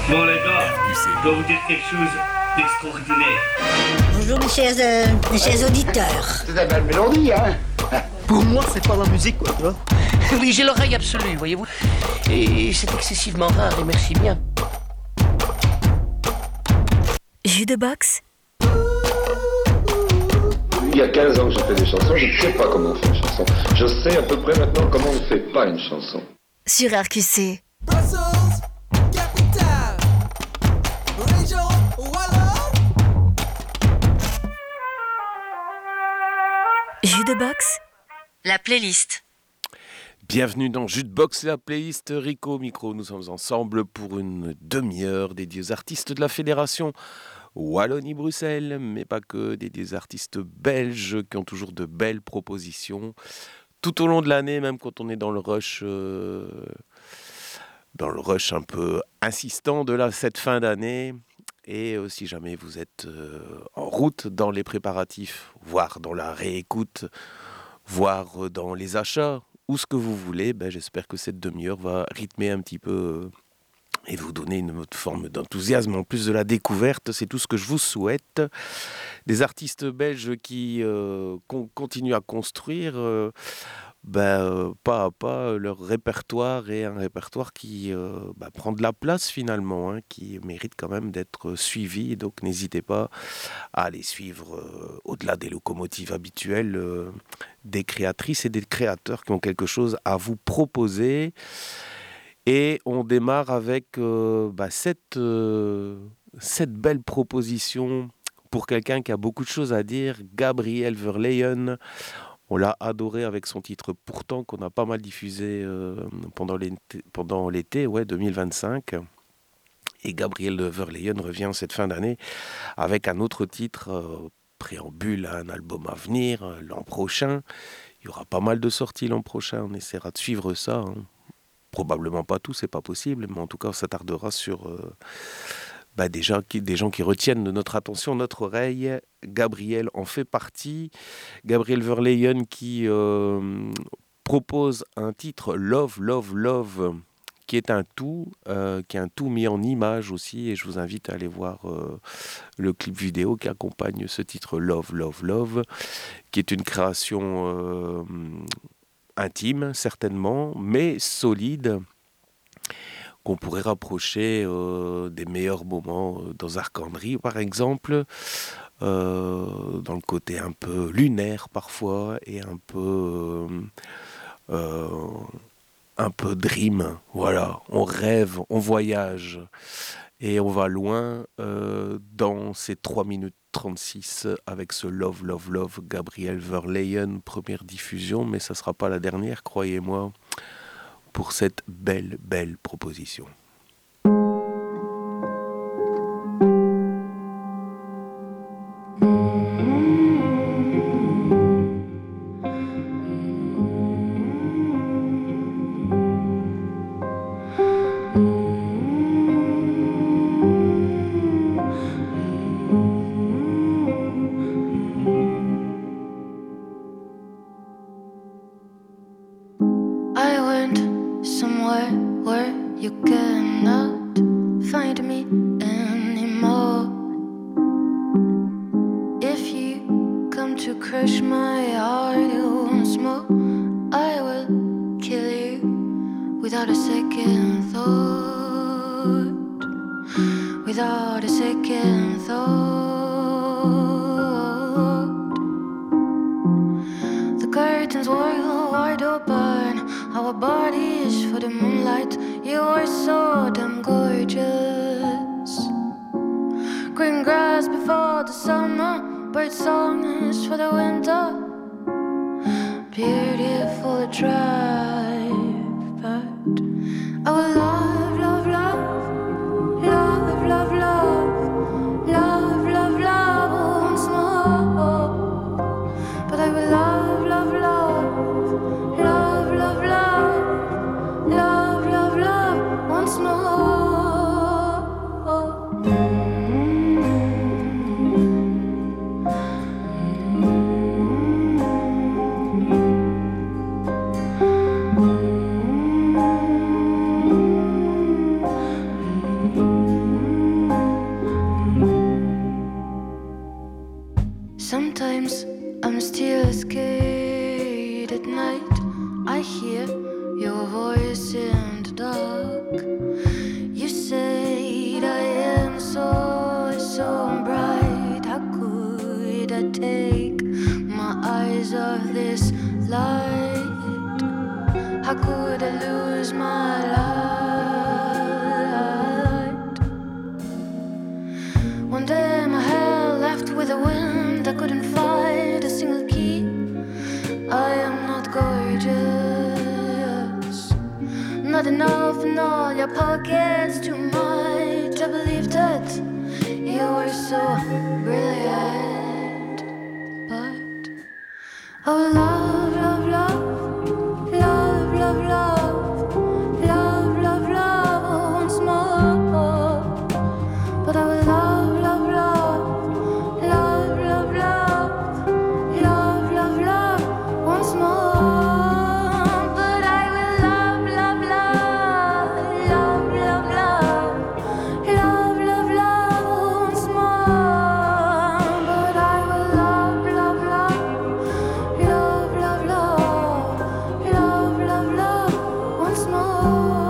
Bon les gars, je dois vous dire quelque chose d'extraordinaire. Bonjour mes chers auditeurs. C'est une belle mélodie, hein. Pour moi, c'est pas la musique, quoi, tu vois. Oui, j'ai l'oreille absolue, voyez-vous. Et c'est excessivement rare, et merci bien. Jus de boxe. Il y a 15 ans que je fais des chansons, je ne sais pas comment on fait une chanson. Je sais à peu près maintenant comment on ne fait pas une chanson. Sur RQC. Brussels, capitale, région wallonne. Jus de boxe. La playlist. Bienvenue dans Jus de boxe, la playlist Rico au micro. Nous sommes ensemble pour une demi-heure dédiée aux artistes de la Fédération Wallonie-Bruxelles, mais pas que, des artistes belges qui ont toujours de belles propositions. Tout au long de l'année, même quand on est dans le rush un peu insistant de cette fin d'année. Et si jamais vous êtes en route dans les préparatifs, voire dans la réécoute, voire dans les achats, ou ce que vous voulez, j'espère que cette demi-heure va rythmer un petit peu et vous donner une autre forme d'enthousiasme en plus de la découverte. C'est tout ce que je vous souhaite. Des artistes belges qui continuent à construire pas à pas leur répertoire, et un répertoire qui prend de la place finalement, qui mérite quand même d'être suivi. Donc n'hésitez pas à aller suivre au-delà des locomotives habituelles des créatrices et des créateurs qui ont quelque chose à vous proposer. Et on démarre avec cette belle proposition pour quelqu'un qui a beaucoup de choses à dire, Gabriel Verleyen. On l'a adoré avec son titre « Pourtant » qu'on a pas mal diffusé pendant l'été 2025. Et Gabriel Verleyen revient cette fin d'année avec un autre titre, préambule à un album à venir l'an prochain. Il y aura pas mal de sorties l'an prochain, on essaiera de suivre ça. Probablement pas tout, c'est pas possible, mais en tout cas on s'attardera sur des gens qui retiennent de notre attention, notre oreille. Gabriel en fait partie. Gabriel Verleyen qui propose un titre Love, Love, Love, qui est un tout mis en image aussi. Et je vous invite à aller voir le clip vidéo qui accompagne ce titre Love, Love, Love, qui est une création intime certainement, mais solide, qu'on pourrait rapprocher des meilleurs moments dans Arcandrie par exemple, dans le côté un peu lunaire parfois et un peu dream. Voilà, on rêve, on voyage et on va loin dans ces 3 minutes 36 avec ce Love, Love, Love, Gabriel Verleyen, première diffusion, mais ça ne sera pas la dernière, croyez-moi, pour cette belle, belle proposition. How could I lose my light? One day my hair left with the wind. I couldn't find a single key. I am not gorgeous, not enough in all your pockets too much. I believe that you were so brilliant, but oh love, love, love, love, love, love, love, love, love once more. But I will love, love, love, love, love, love, love, love, love once more. But I will love, love, love, love, love, love, love, love, love once more. But I will love, love, love, love, love, love, love, love once more.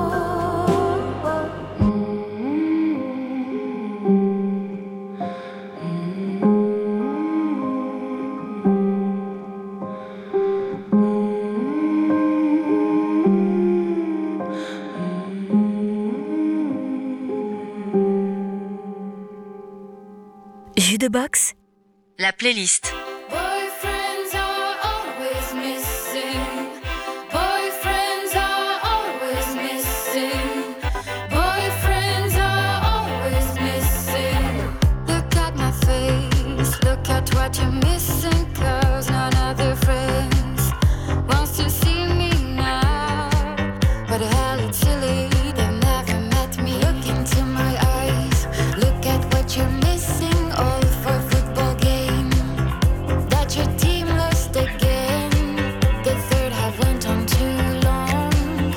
Jus de box, la playlist. Boyfriends are always missing. Boyfriends are always missing. Boyfriends are always missing. Look at my face, look at what you're missing. 'Cause none of their friends wants to see me now. But hell, it's silly, they've never met me. Look into my eyes, look at what you're missing. All for a football game that your team lost again. The third half went on too long.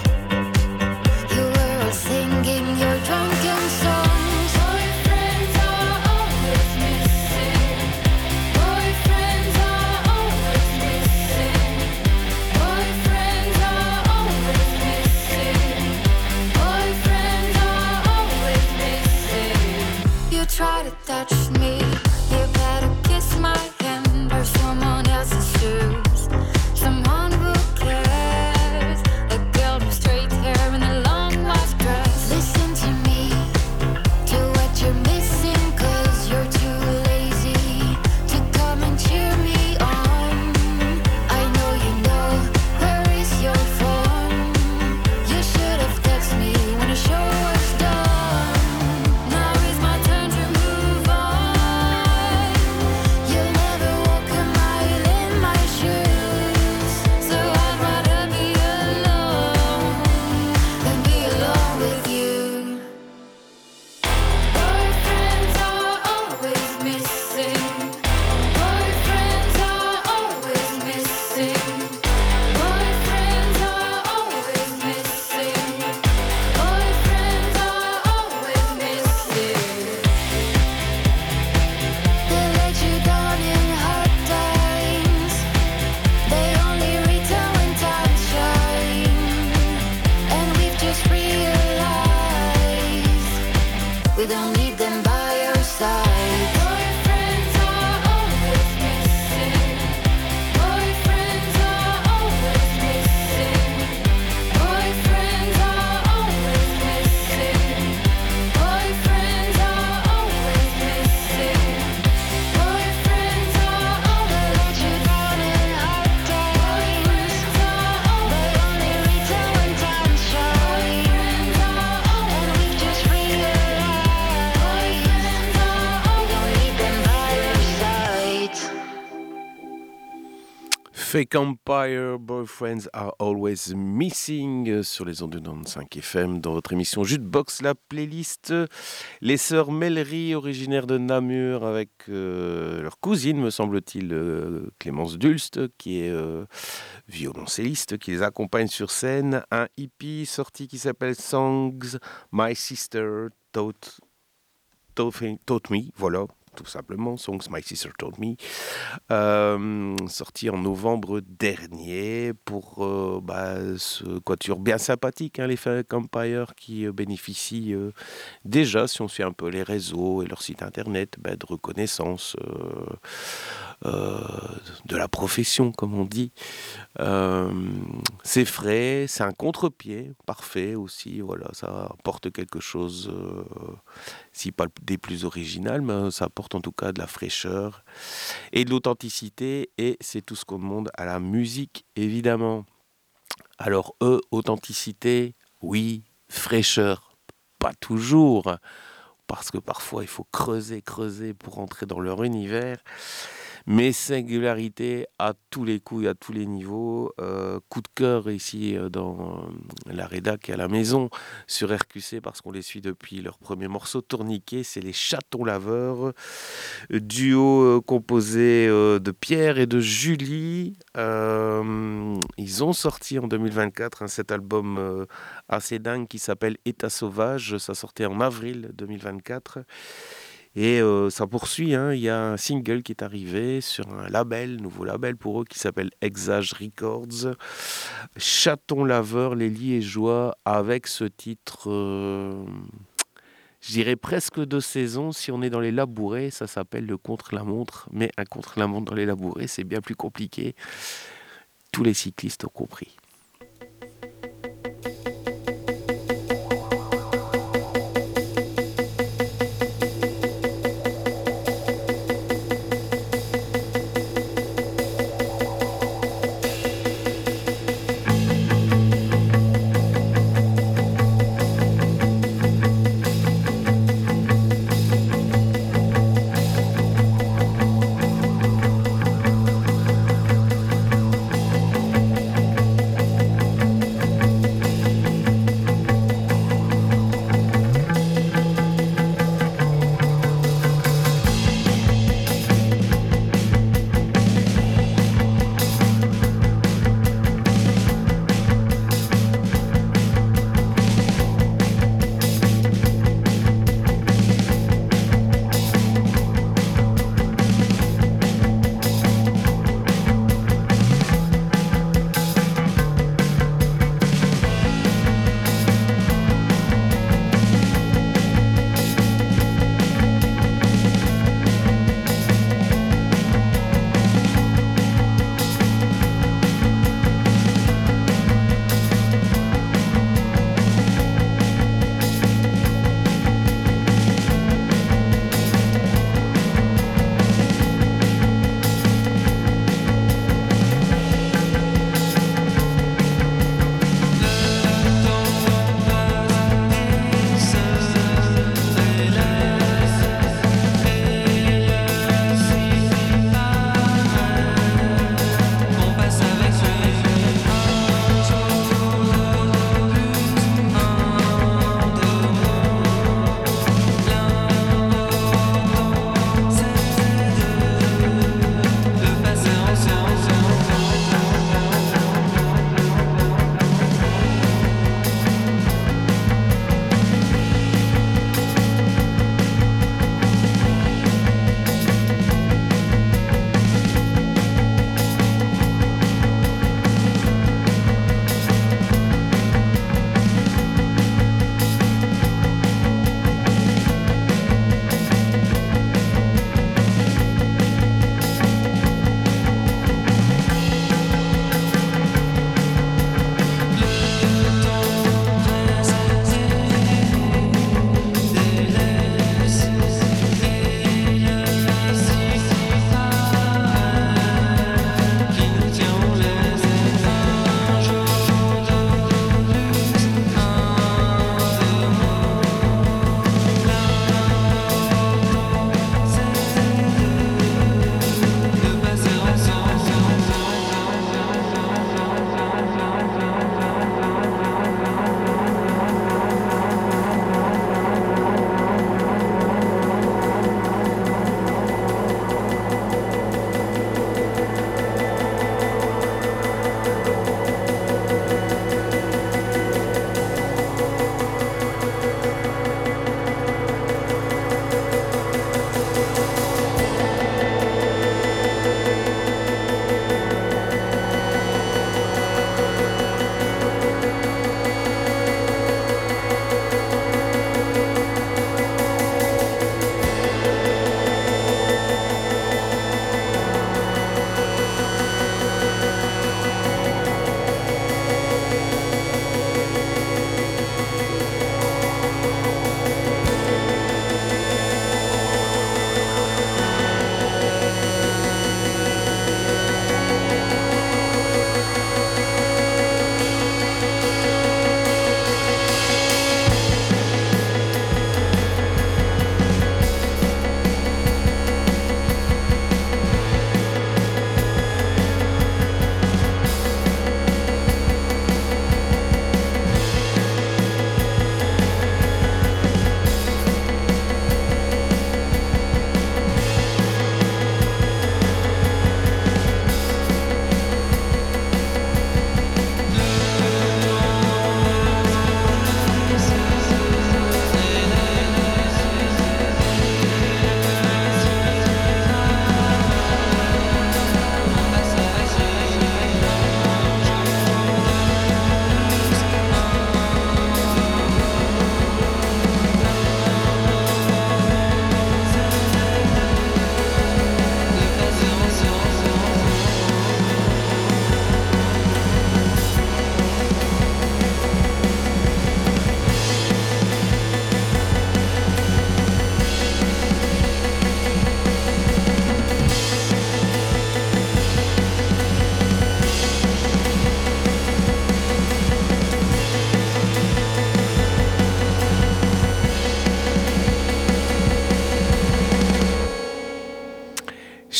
You were all singing your drunken songs. Boyfriends are always missing. Boyfriends are always missing. Boyfriends are always missing. Boyfriends are always missing. You try to touch me, you better kiss my hand or someone else's shoes. Someone who cares, a girl with straight hair and a long white dress. Listen to me, to what you're missing. 'Cause you're too lazy to come and cheer me on. I know you know, where is your phone? You should have texted me when the show was done. Now is my turn to move on. You'll never walk a mile in my shoes. So I'd rather be alone than be alone with you. Boyfriends are always missing. Boyfriends are always missing. Boyfriends are always missing. Boyfriends are always missing. They let you down in hard times. They only return when times shine. And we've just realized we don't need them by our side. Boyfriends are always missing. Boyfriends are always missing. Boyfriends are always missing. Boyfriends are always missing. Boyfriends are always let you down in hard times. They only return when times shine. And we've just realized we don't need them by our side. Fake Empire, Boyfriends Are Always Missing sur les ondes de 95 FM dans votre émission Jukebox, la playlist. Les sœurs Mellery, originaires de Namur, avec leur cousine, me semble-t-il, Clémence Dulst, qui est violoncelliste, qui les accompagne sur scène. Un hippie sorti qui s'appelle Songs My Sister Taught Me, voilà. Tout simplement, Songs My Sister Told Me, sorti en novembre dernier pour ce quatuor bien sympathique, les Fake Empire, qui bénéficient déjà, si on suit un peu les réseaux et leur site internet, de reconnaissance euh, de la profession, comme on dit. C'est frais, c'est un contre-pied, parfait aussi, voilà, ça apporte quelque chose, si pas des plus originales, mais ça apporte en tout cas de la fraîcheur et de l'authenticité, et c'est tout ce qu'on demande à la musique, évidemment. Alors authenticité, oui, fraîcheur, pas toujours, parce que parfois il faut creuser pour entrer dans leur univers, mais singularité à tous les coups et à tous les niveaux. Coup de cœur ici dans la rédac et à la maison sur RQC, parce qu'on les suit depuis leur premier morceau Tourniquet, c'est les Chatons Laveurs, duo composé de Pierre et de Julie. Ils ont sorti en 2024 cet album assez dingue qui s'appelle État sauvage, ça sortait en avril 2024. Et ça poursuit, hein. Il y a un single qui est arrivé sur un nouveau label pour eux, qui s'appelle Exage Records. Chaton laveur, les liégeois, avec ce titre, je dirais presque de saison. Si on est dans les labourés, ça s'appelle le contre-la-montre. Mais un contre-la-montre dans les labourés, c'est bien plus compliqué. Tous les cyclistes ont compris.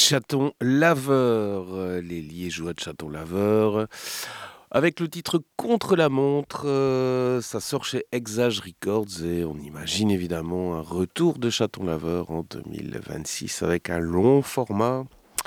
Chaton Laveur, les Liégeois de Chaton Laveur, avec le titre Contre la montre. Ça sort chez Exage Records et on imagine évidemment un retour de Chaton Laveur en 2026 avec un long format.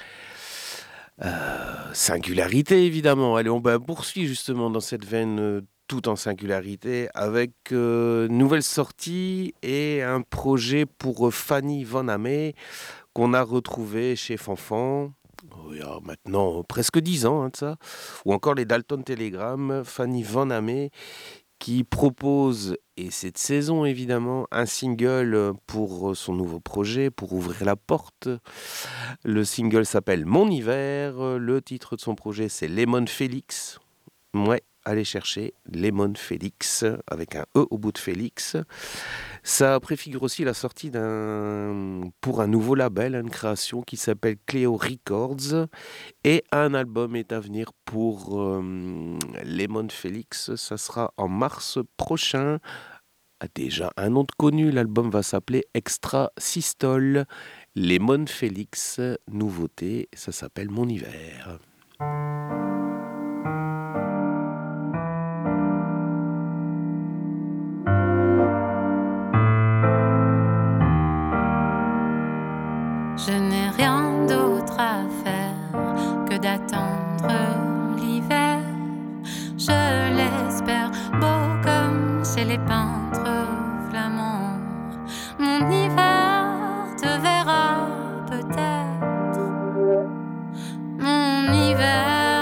Singularité évidemment. Allez, on poursuit justement dans cette veine tout en singularité avec nouvelle sortie et un projet pour Fanny Van Amé qu'on a retrouvé chez Fanfan. Il y a maintenant presque 10 ans de ça, ou encore les Dalton Telegram, Fanny Van Amé qui propose, et cette saison évidemment, un single pour son nouveau projet, pour ouvrir la porte. Le single s'appelle Mon Hiver, le titre de son projet c'est Lemon Félix. Ouais, allez chercher Lemon Félix, avec un E au bout de Félix. Ça préfigure aussi la sortie pour un nouveau label, une création qui s'appelle Cléo Records. Et un album est à venir pour Lemon Félix. Ça sera en mars prochain. Déjà un nom de connu, l'album va s'appeler Extra Systole. Lemon Félix, nouveauté, ça s'appelle Mon Hiver. Je n'ai rien d'autre à faire que d'attendre l'hiver. Je l'espère beau comme chez les peintres flamands. Mon hiver te verra peut-être. Mon hiver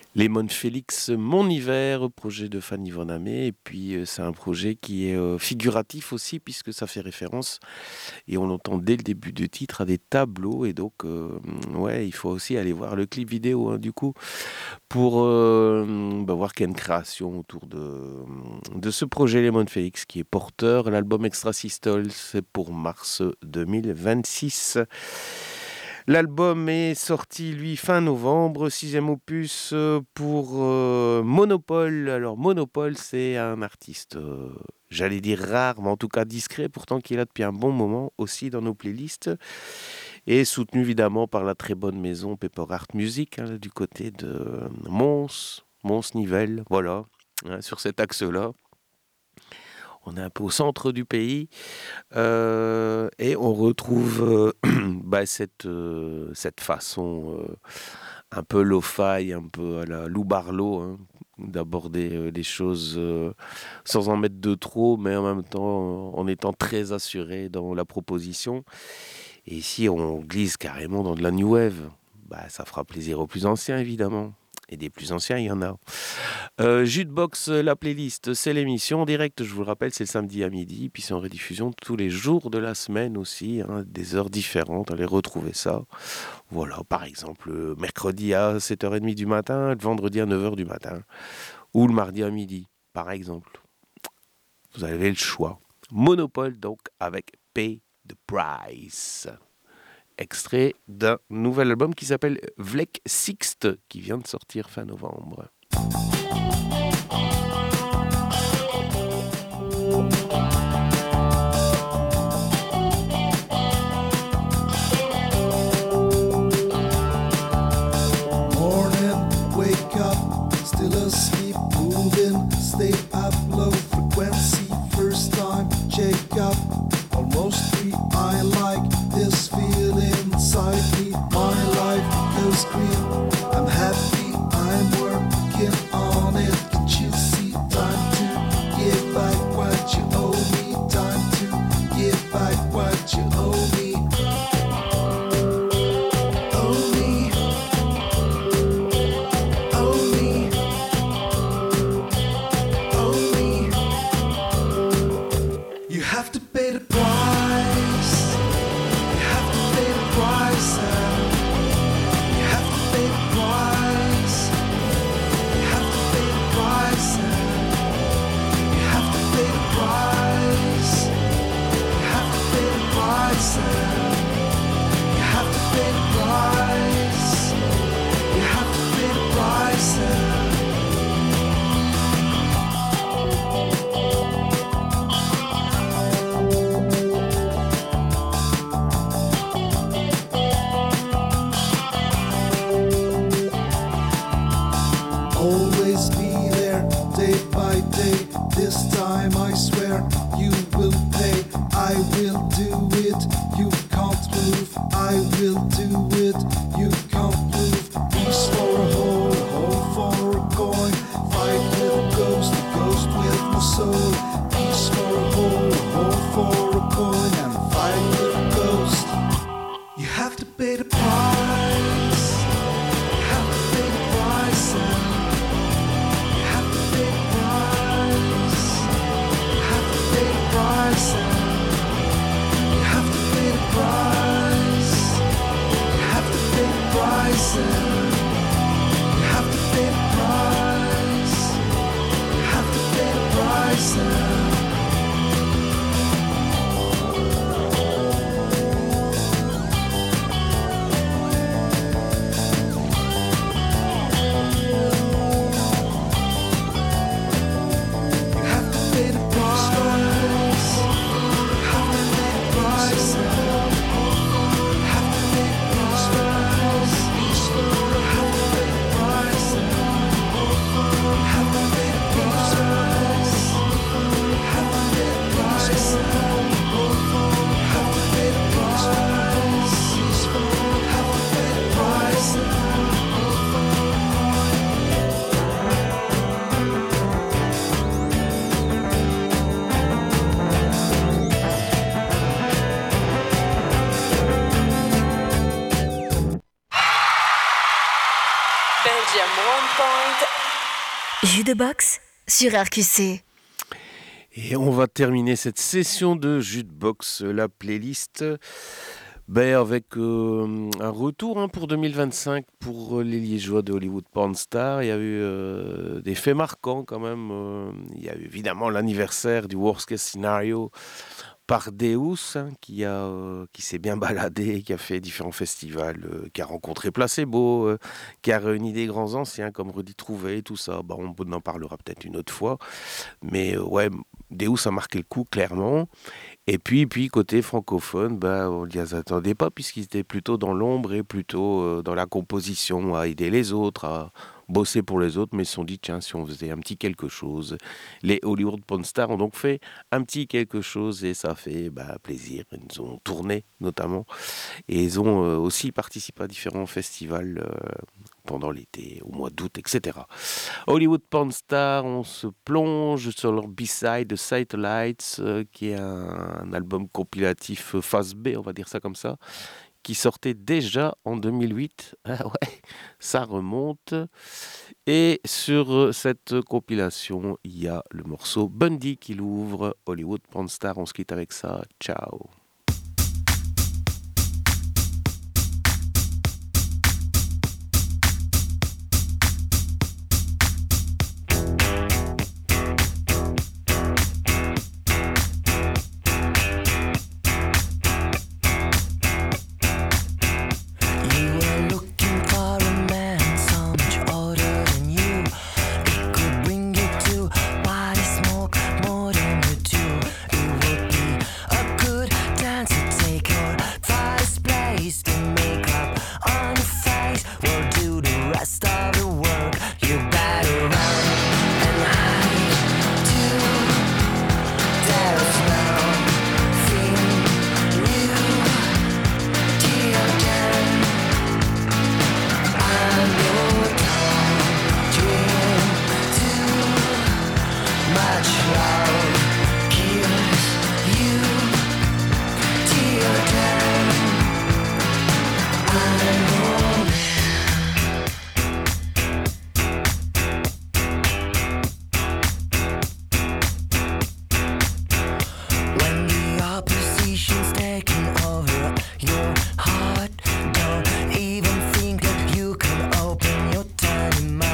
Lemon Félix, Mon Hiver, projet de Fanny Van Amé. Et puis c'est un projet qui est figuratif aussi, puisque ça fait référence, et on l'entend dès le début du titre, à des tableaux. Et donc, ouais, il faut aussi aller voir le clip vidéo, hein, du coup, pour voir qu'il y a une création autour de ce projet Lemon Félix qui est porteur. L'album Extra Systole, c'est pour mars 2026. L'album est sorti, lui, fin novembre, 6e opus pour Monopole. Alors, Monopole, c'est un artiste, j'allais dire rare, mais en tout cas discret, pourtant qui est là depuis un bon moment, aussi dans nos playlists, et soutenu évidemment par la très bonne maison Pepper Art Music, hein, du côté de Mons-Nivelles, voilà, hein, sur cet axe-là. On est un peu au centre du pays et on retrouve cette façon un peu lo-fi, un peu à la Lou Barlow, hein, d'aborder les choses sans en mettre de trop, mais en même temps en étant très assuré dans la proposition. Et ici, on glisse carrément dans de la new wave. Ça fera plaisir aux plus anciens, évidemment. Et des plus anciens, il y en a. Jukebox, la playlist, c'est l'émission en direct, je vous le rappelle, c'est le samedi à midi, puis c'est en rediffusion tous les jours de la semaine aussi, hein, des heures différentes, allez retrouver ça. Voilà, par exemple, le mercredi à 7h30 du matin, le vendredi à 9h du matin, ou le mardi à midi, par exemple. Vous avez le choix. Monopole, donc, avec Pay the Price. Extrait d'un nouvel album qui s'appelle Vlek Sixte, qui vient de sortir fin novembre. Morning, wake up, still asleep, moving, stay up, low frequency, first time, check up, almost free, I like this feeling inside me, my life goes green, I'm happy, I'm working on it, can't you see, time to give back what you owe me, time to give back what you owe me. You have to pay the price. You have to pay the price. You have to pay the price. You have to pay the price. You have to pay the price. You have to pay the price. You have to pay the price. You have to pay the price. Always be there, day by day. This time I swear you will pay. I will do it, you can't move. I will do it, you can't move. Peace for a hole for a coin. Fight with a ghost with no soul. Peace for a hole for a coin. And fight with a ghost. You have to pay the price. You have to pay the price. You have to pay the price. You have to pay the price. You have to pay the price. You have Belgium 1 point. Jus de box sur RQC. Et on va terminer cette session de Jukebox, la playlist, avec un retour pour 2025 pour les Liégeois de Hollywood Porn Star. Il y a eu des faits marquants quand même. Il y a eu évidemment l'anniversaire du Worst Case Scenario par Deus, qui s'est bien baladé, qui a fait différents festivals, qui a rencontré Placebo, qui a réuni des grands anciens comme Rudy Trouvé, tout ça. On en parlera peut-être une autre fois. Mais Deus a marqué le coup, clairement. Et puis côté francophone, on ne les attendait pas, puisqu'ils étaient plutôt dans l'ombre et plutôt dans la composition, à aider les autres, à bosser pour les autres, mais ils se sont dit, tiens, si on faisait un petit quelque chose. Les Hollywood Porn Stars ont donc fait un petit quelque chose et ça fait plaisir. Ils ont tourné notamment et ils ont aussi participé à différents festivals pendant l'été, au mois d'août, etc. Hollywood Porn Stars, on se plonge sur leur B-side de Satellites, qui est un album compilatif phase B, on va dire ça comme ça, qui sortait déjà en 2008. Ah ouais, ça remonte. Et sur cette compilation, il y a le morceau Bundy qui l'ouvre. Hollywood Porn Star, on se quitte avec ça. Ciao.